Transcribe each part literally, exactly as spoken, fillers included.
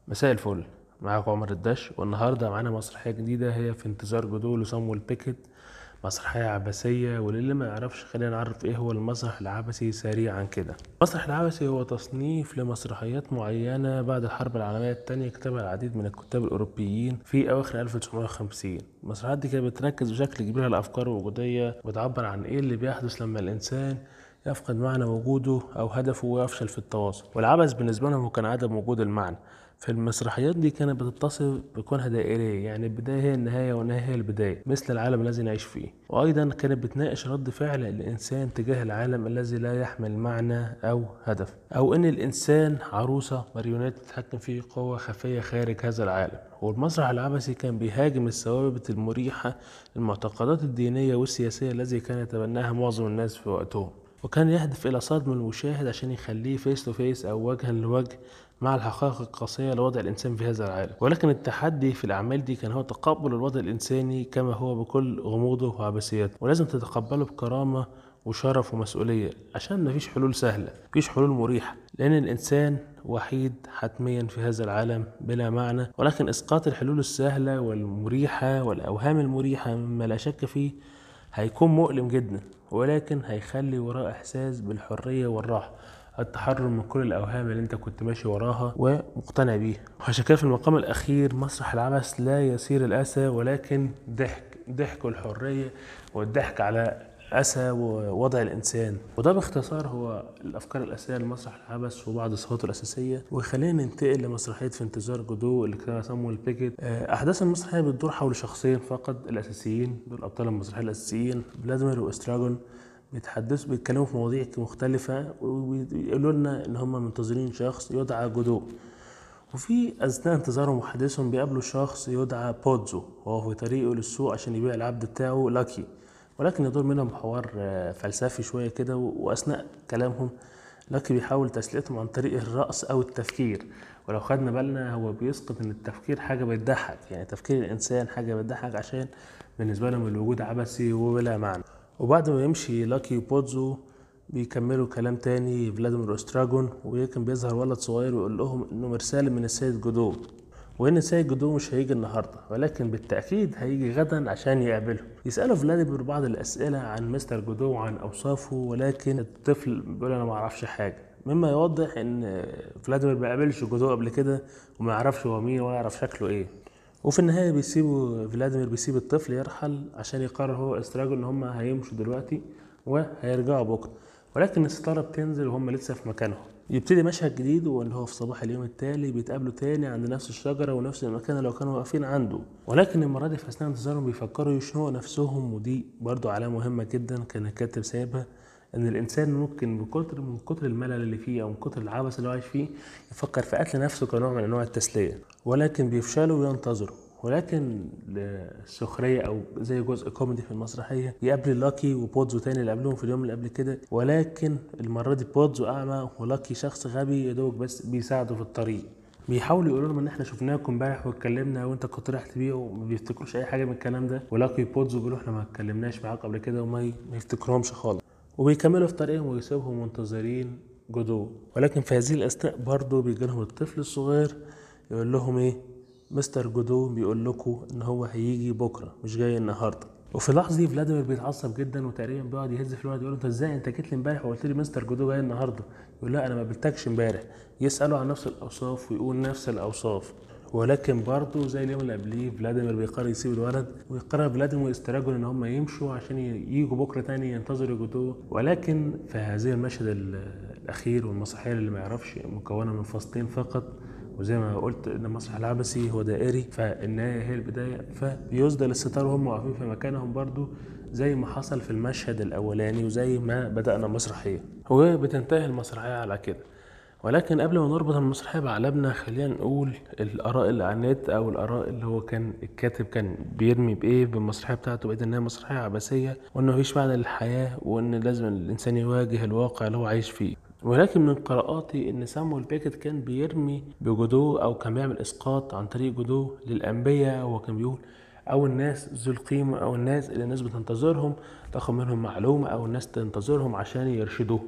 مساء الفل. معاكم عمر الدش، والنهارده معانا مسرحيه جديده هي في انتظار جدول لصامويل بيكيت. مسرحيه عبثيه، وللي ما يعرفش خلينا نعرف ايه هو المسرح العبثي سريعا كده. المسرح العبثي هو تصنيف لمسرحيات معينه بعد الحرب العالميه الثانيه كتبها العديد من الكتاب الاوروبيين في اواخر ألف وتسعمائة وخمسين. المسرحيات دي كانت بتركز بشكل كبير على الافكار الوجوديه، وتعبر عن ايه اللي بيحدث لما الانسان يفقد معنى وجوده أو هدفه ويفشل في التواصل. والعبث بالنسبة لهم هو كان عدم وجود المعنى. في المسرحيات دي كانت بتتصف بكونها دائرية، يعني البداية هي النهاية والنهاية هي البداية، مثل العالم الذي نعيش فيه. وأيضا كانت بتناقش رد فعل الإنسان تجاه العالم الذي لا يحمل معنى أو هدف، أو إن الإنسان عروسة ماريونيت تتحكم في قوة خفية خارج هذا العالم. والمسرح العبثي كان بيهاجم الثوابت المريحة، المعتقدات الدينية والسياسية التي كان يتبناها معظم الناس في وقتهم، وكان يهدف إلى صدم المشاهد عشان يخليه فيس تو فيس أو وجها لوجه مع الحقائق القاسية لوضع الإنسان في هذا العالم. ولكن التحدي في الأعمال دي كان هو تقبل الوضع الإنساني كما هو بكل غموضه وعبثيته، ولازم تتقبله بكرامة وشرف ومسؤولية، عشان مفيش حلول سهلة، مفيش حلول مريحة، لأن الإنسان وحيد حتميا في هذا العالم بلا معنى. ولكن إسقاط الحلول السهلة والمريحة والأوهام المريحة مما لا شك فيه هيكون مؤلم جدا، ولكن هيخلي وراه إحساس بالحرية والراحة، التحرر من كل الأوهام اللي أنت كنت ماشي وراها ومقتنع بيها. وعشان كده في المقام الأخير مسرح العبث لا يصير الأسى، ولكن ضحك ضحك الحرية والضحك على أسى ووضع الإنسان. وده باختصار هو الأفكار الأساسية لمسرح العبث وبعض صفاته الأساسية. وخلينا ننتقل لمسرحية في انتظار جودو اللي كتبها صامويل بيكيت. أحداث المسرحية بتدور حول شخصين فقط الأساسيين، دول أبطال المسرحية الأساسيين، فلاديمير وإستراجون. بيتحدثوا بيتكلموا في مواضيع مختلفة، ويقولوا لنا إن هم منتظرين شخص يدعى جودو. وفي أثناء انتظارهم وحديثهم بيقابلوا شخص يدعى بودزو، وهو في طريقه للسوق عشان يبيع العبد بتاعه لاكي. ولكن يدور منهم حوار فلسفي شوية كده، وأثناء كلامهم لاكي بيحاول تسليتهم عن طريق الرقص أو التفكير. ولو خدنا بالنا هو بيسقط إن التفكير حاجة بتضحك، يعني تفكير الإنسان حاجة بتضحك، عشان بالنسبة لهم الوجود عبثي وبلا معنى. وبعد ما يمشي لاكي وبودزو بيكملوا كلام تاني فلاديمير استراجون، ويمكن بيظهر ولد صغير ويقول لهم انه مرسال من السيد جودو، وان السيد جودو مش هيجي النهارده، ولكن بالتاكيد هيجي غدا عشان يقابله. يسالوا فلاديمير بعض الاسئله عن مستر جودو وعن اوصافه، ولكن الطفل بيقول انا ما اعرفش حاجه، مما يوضح ان فلاديمير ما قابلش جودو قبل كده وما يعرفش هو مين ولا يعرف شكله ايه. وفي النهايه بيسيبوا فلاديمير بيسيب الطفل يرحل عشان يقرر هو استراجو ان هم هيمشوا دلوقتي وهيرجعوا بكره. ولكن الستاره بتنزل وهم لسه في مكانهم. يبتدي مشهد جديد، وان هو في صباح اليوم التالي بيتقابلوا تاني عند نفس الشجره ونفس المكان اللي كانوا واقفين عنده. ولكن المره دي في اثناء انتظارهم بيفكروا يشنقوا نفسهم، ودي برضو علامه مهمه جدا كان الكاتب سايبها، ان الانسان ممكن بكتر من كتر الملل اللي فيه او من كتر العبث اللي هو عايش فيه يفكر في قتل نفسه كنوع من انواع التسليه، ولكن بيفشلوا وينتظروا. ولكن للسخرية أو زي جزء كوميدي في المسرحية يقابل لاكي وبودزو تاني اللي قبلهم في اليوم اللي قبل كده، ولكن المرة دي بودزو أعمى ولاكي شخص غبي يا دوب بس بيساعده في الطريق. بيحاولوا يقولوا لهم ان احنا شفناكم امبارح واتكلمنا وانت كنت رايح تبيع، وما بيفتكروش اي حاجه من الكلام ده. ولاكي وبودزو بيقولوا احنا ما اتكلمناش معاك قبل كده، وما يفتكرهمش خالص. وبيكملوا في طريقهم ويسيبهم منتظرين جودو. ولكن في هذه الاثناء برضه بيجي لهم الطفل الصغير يقول لهم ايه، مستر جودو بيقول لكم ان هو هيجي بكره مش جاي النهارده. وفي اللحظه دي فلاديمير بيتعصب جدا، وتقريبا بيقعد يهز في الوقت يقول له انت ازاي انت جيت لي امبارح وقلت لي مستر جودو جاي النهارده؟ يقول لا انا ما قابلتكش امبارح. يسالوا عن نفس الاوصاف ويقول نفس الاوصاف. ولكن برضه زي اليوم اللي قبليه فلاديمير بيقرر يسيب الولد، ويقرر فلاديمير واستراجون ان هم يمشوا عشان ييجوا بكره تاني ينتظروا جودو. ولكن في هذه المشهد الاخير والمسرحيه اللي ما يعرفش مكونه من فصلين فقط، وزي ما قلت ان المسرح العبثي هو دائري، فالنهايه هي البدايه، فبيسدل الستار وهم واقفين في مكانهم برضو زي ما حصل في المشهد الاولاني وزي ما بدانا المسرحيه، وبتنتهي المسرحيه على كده. ولكن قبل ما نربط المسرحيه بعقلبنا خلينا نقول الاراء اللي على النت، او الاراء اللي هو كان الكاتب كان بيرمي بايه بالمسرحيه بتاعته، بقت انها مسرحيه عبثيه، وانه مفيش معنى للحياه، وان لازم الانسان يواجه الواقع اللي هو عايش فيه. ولكن من قراءاتي ان صامويل بيكيت كان بيرمي بجدو، او كان بيعمل اسقاط عن طريق جدو للانبياء. هو كان بيقول او الناس ذو القيمه، او الناس اللي الناس بتنتظرهم تاخد منهم معلومه، او الناس تنتظرهم عشان يرشدوهم.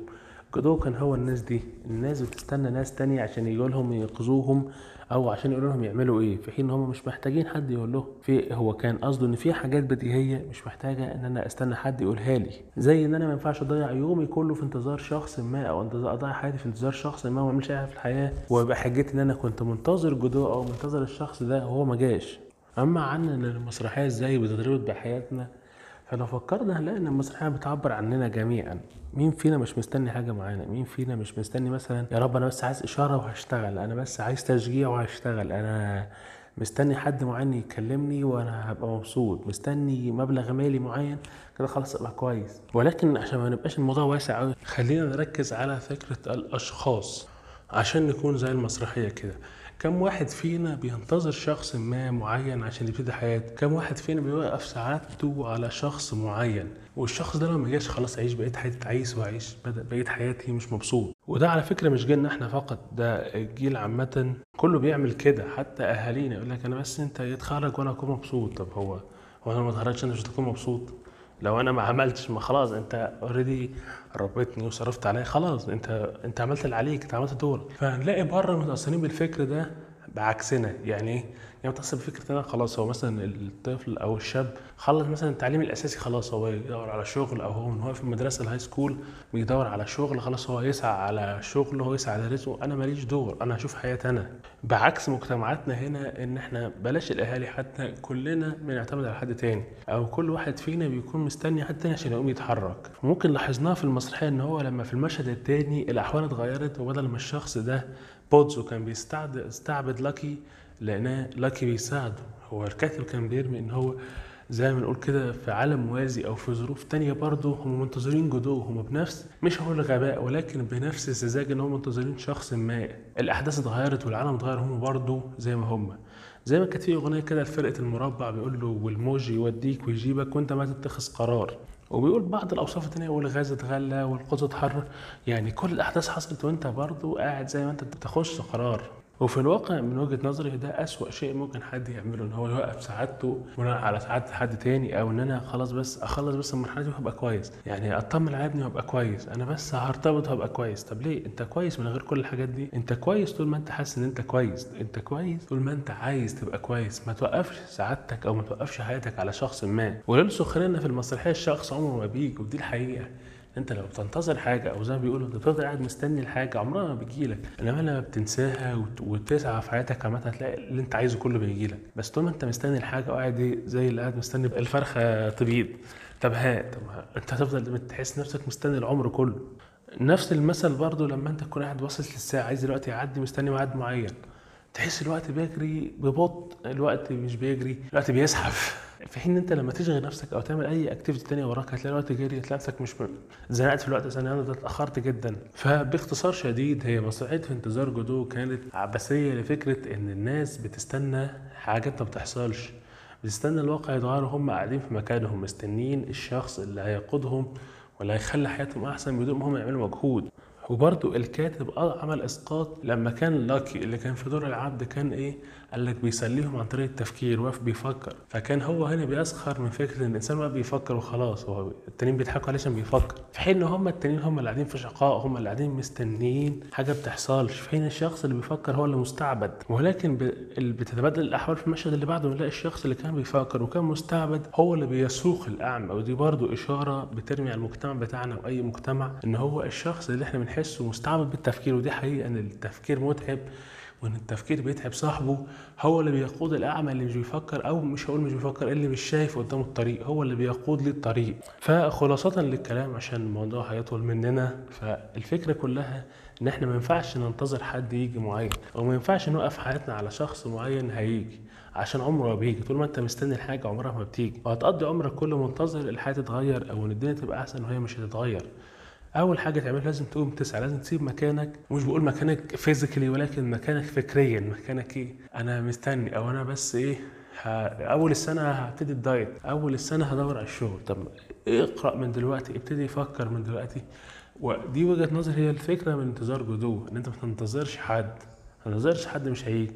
جودو كان هو الناس دي، الناس بتستنى ناس تانية عشان يجوا لهم ينقذوهم او عشان يقولوا لهم يعملوا ايه، في حين هم مش محتاجين حد يقول لهم. في هو كان قصده ان في حاجات بديهيه مش محتاجه ان انا استنى حد يقولها لي، زي ان انا ما ينفعش اضيع يومي كله في انتظار شخص ما، او انتظار اضيع حياتي في انتظار شخص ما وما اعملش اي حاجه في الحياه، ويبقى حجتي ان انا كنت منتظر جودو او منتظر الشخص ده وهو ما جاش. اما عن ان المسرحيه ازاي بتتربط بحياتنا، فلو فكرنا هنلاقي ان المسرحيه بتعبر عننا جميعا. مين فينا مش مستني حاجه معينه؟ مين فينا مش مستني مثلا يا رب انا بس عايز اشاره وهشتغل، انا بس عايز تشجيع وهشتغل، انا مستني حد معين يكلمني وانا هبقى مبسوط، مستني مبلغ مالي معين كده خلاص ابقى كويس. ولكن عشان ما نبقاش الموضوع واسع قوي، خلينا نركز على فكره الاشخاص عشان نكون زي المسرحيه كده. كم واحد فينا بينتظر شخص ما معين عشان يبتدي حياته؟ كم واحد فينا بيوقف سعادته على شخص معين، والشخص ده لو ما جاش خلاص عيش بقيت حياتي تعيس وعيش بدأ بقيت حياتي مش مبسوط. وده على فكرة مش جيلنا احنا فقط، ده الجيل عامة كله بيعمل كده. حتى اهالينا يقول لك انا بس انت يتخرج وانا اكون مبسوط. طب هو هو انا ما اتخرجتش انت مش هتكون مبسوط؟ لو انا ما عملتش، ما خلاص انت اوريدي ربيتني وصرفت عليا، خلاص انت انت عملت اللي عليك، انت عملت دورك. فهنلاقي بره متاثرين بالفكر ده بعكسنا. يعني ايه؟ يعني متاثر بفكره ان خلاص هو مثلا الطفل او الشاب خلص مثلا التعليم الاساسي، خلاص هو يدور على شغل، او هو من هو في المدرسه الهاي سكول بيدور على شغل، خلاص هو يسعى على شغل، هو يسعى على رزقه، انا ماليش دور، انا هشوف حياتي انا. بعكس مجتمعاتنا هنا ان احنا بلاش الاهالي، حتى كلنا بنعتمد على حد تاني، او كل واحد فينا بيكون مستني حد تاني عشان يقوم يتحرك. ممكن لاحظناها في المسرحيه ان هو لما في المشهد التاني الاحوال اتغيرت، وبدل ما الشخص ده بودزو كان بيستعبد لاكي، لقيناه لاكي بيساعده. هو الكاتب كان بيرمي ان هو زي ما نقول كده في عالم موازي او في ظروف تانية برضه هم منتظرين جودو، هم بنفس مش هقول الغباء ولكن بنفس السذاجة ان هم منتظرين شخص ما. الاحداث اتغيرت والعالم اتغير، هم برضه زي ما هم. زي ما كانت في اغنيه كده لفرقه المربع بيقول له والموجي يوديك ويجيبك وانت ما تتخذ قرار، وبيقول بعض الاوصاف التانية، والغاز اتغلى والقدس اتحرر. يعني كل الاحداث حصلت وانت برضه قاعد زي ما انت بتاخدش قرار. وفي الواقع من وجهة نظري ده أسوأ شيء ممكن حد يعمله، ان هو يوقف سعادته بناء على سعادة حد تاني، او ان انا خلاص بس اخلص بس المرحلة دي وهبقى كويس، يعني اطمن على ابني وهبقى كويس، انا بس هرتبط وهبقى كويس. طب ليه؟ انت كويس من غير كل الحاجات دي؟ انت كويس طول ما انت حاسس ان انت كويس، انت كويس طول ما انت عايز تبقى كويس. ما توقفش سعادتك او ما توقفش حياتك على شخص ما. وللسخرية في المسرحية الشخص عمره ما بيجي، ودي الحقيقة. انت لو بتنتظر حاجه او زي ما بيقولوا انت بتفضل قاعد مستني الحاجه عمرها ما بتجيلك، انما لما بتنساها وت- وتسعى في حياتك عامه هتلاقي اللي انت عايزه كله بيجيلك. بس طول ما انت مستني الحاجه وقاعد ايه زي اللي قاعد مستني الفرخه تبيض، طب هات، طب ها- انت هتفضل تحس نفسك مستني العمر كله. نفس المثل برضو لما انت تكون قاعد باصص للساعه عايز الوقت يعدي مستني ميعاد معين، تحس الوقت بيجري ببطء، الوقت مش بيجري، الوقت بيزحف. في حين انت لما تشغل نفسك او تعمل اي اكتيفيتي تانية وراك هتلاقي الوقت جري، هتلاقي نفسك مش م- زنقت في الوقت ثانيه، انا ده اتاخرت جدا. فباختصار شديد هي مسرحيه في انتظار جودو كانت عبثيه لفكره ان الناس بتستنى حاجات ما بتحصلش، بتستنى الواقع يتغير وهم قاعدين في مكانهم مستنين الشخص اللي هيقودهم ولا هيخلي حياتهم احسن بدون ما هم يعملوا مجهود. وبرضو الكاتب اه عمل اسقاط لما كان لاكي اللي كان في دور العبد كان ايه، قال لك بيسليهم عن طريق التفكير، واقف بيفكر. فكان هو هنا بيسخر من فكره ان الانسان واقف بيفكر وخلاص، هو التانيين بيضحكوا عليه عشان بيفكر، في حين ان هم التانيين هم اللي قاعدين في شقاء، هم اللي قاعدين مستنيين حاجه بتحصلش، في حين الشخص اللي بيفكر هو اللي مستعبد. ولكن ب... اللي بتتبادل الاحوال في المشهد اللي بعده نلاقي الشخص اللي كان بيفكر وكان مستعبد هو اللي بيسوق الاعمى. ودي برضو اشاره بترمي على المجتمع بتاعنا واي مجتمع ان هو الشخص اللي احنا بنحسه مستعبد بالتفكير. ودي حقيقه ان التفكير متعب، وان التفكير بيتعب صاحبه. هو اللي بيقود الاعمى اللي مش بيفكر، او مش هقول مش بيفكر، اللي مش شايف قدامه الطريق هو اللي بيقود ليه الطريق. فخلاصة للكلام عشان الموضوع هيطول مننا، فالفكرة كلها ان احنا ما ينفعش ننتظر حد يجي معين، او ما ينفعش نوقف حياتنا على شخص معين هيجي، عشان عمره ما بيجي. طول ما انت مستني الحاجة عمرها ما بتيجي، وهتقضي عمرك كله منتظر الحياة تتغير او ان الدنيا تبقى احسن وهي مش هتتغير. اول حاجه تعملها لازم تقوم تسعى، لازم تسيب مكانك، ومش بقول مكانك فيزيكالي ولكن مكانك فكريا. مكانك ايه؟ انا مستني، او انا بس ايه ه... اول السنه هبتدي الدايت، اول السنه هدور على الشغل. طب اقرا من دلوقتي، ابتدي يفكر من دلوقتي. ودي وجهه نظري هي الفكره من انتظار جدوه، ان انت ما تنتظرش حد، ما تنتظرش حد مش هيجي.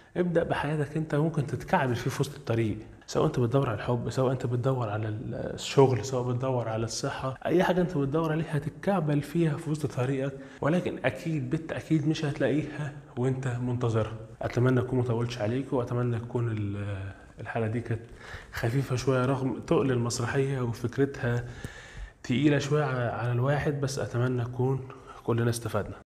ابدأ بحياتك انت، ممكن تتكعبل فيه في وسط الطريق، سواء انت بتدور على الحب، سواء انت بتدور على الشغل، سواء بتدور على الصحة، اي حاجة انت بتدور عليها هتتكعبل فيها في وسط طريقك، ولكن اكيد بالتأكيد مش هتلاقيها وانت منتظرها. اتمنى اكون مطولتش عليكم، واتمنى تكون الحلقة دي كانت خفيفة شوية رغم تقل المسرحية وفكرتها تقيلة شوية على الواحد، بس اتمنى نكون كلنا استفدنا.